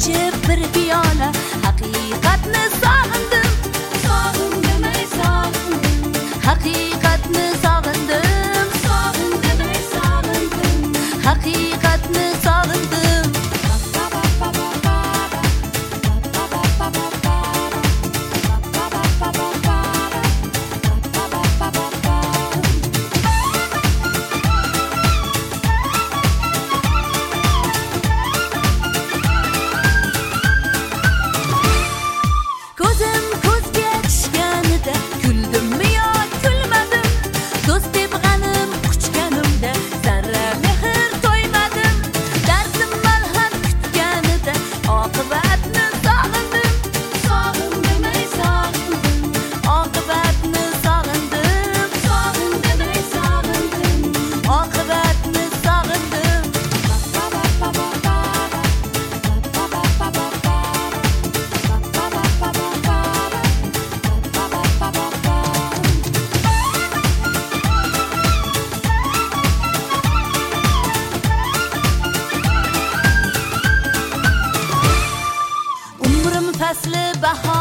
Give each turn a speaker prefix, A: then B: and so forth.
A: ichib bir piyola haqiqatni sog'indim. Sog'indim, ey sog'indim. Haqiqatni sog'indim. Sog'indim, ey sog'indim. Haqiqatni sog'indim. Ko'zim ko'zga tushganida kuldimmi yo kulmadim? Do'st deb g'anim quchganimda zarra mehr to'ymadim. Dardim malham kutganida oqibatni sog'indim. Sog'indim, ey sog'indim. Oqibatni sog'indim. Sog'indim, ey sog'indim. Oqibatni sog'indim. Umrim fasli bahor